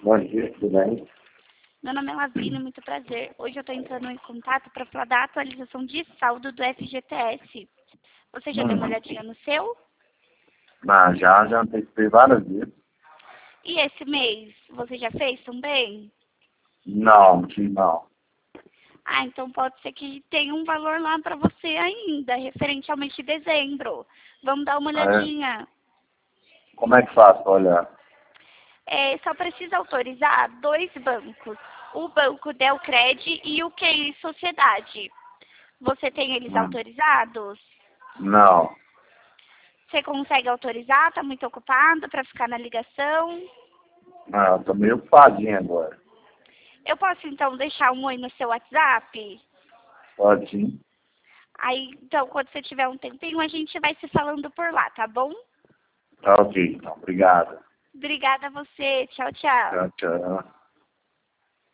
Bom dia, tudo bem? Meu nome é Lavínia, muito prazer. Hoje eu estou entrando em contato para falar da atualização de saldo do FGTS. Você já deu uma olhadinha no seu? Mas já antecipei várias vezes. E esse mês, você já fez também? Não. Ah, então pode ser que tenha um valor lá para você ainda, referente ao mês de dezembro. Vamos dar uma É. olhadinha. Como é que faço para olhar? Só precisa autorizar dois bancos. O Banco Delcred e o QI Sociedade. Você tem eles autorizados? Não. Você consegue autorizar? Tá muito ocupado para ficar na ligação? Não, eu tô meio ocupadinho agora. Eu posso então deixar um oi no seu WhatsApp? Pode sim. Aí, então, quando você tiver um tempinho, a gente vai se falando por lá, tá bom? Tá ok, então. Obrigado. Obrigada a você. Tchau, tchau. Tchau, tchau.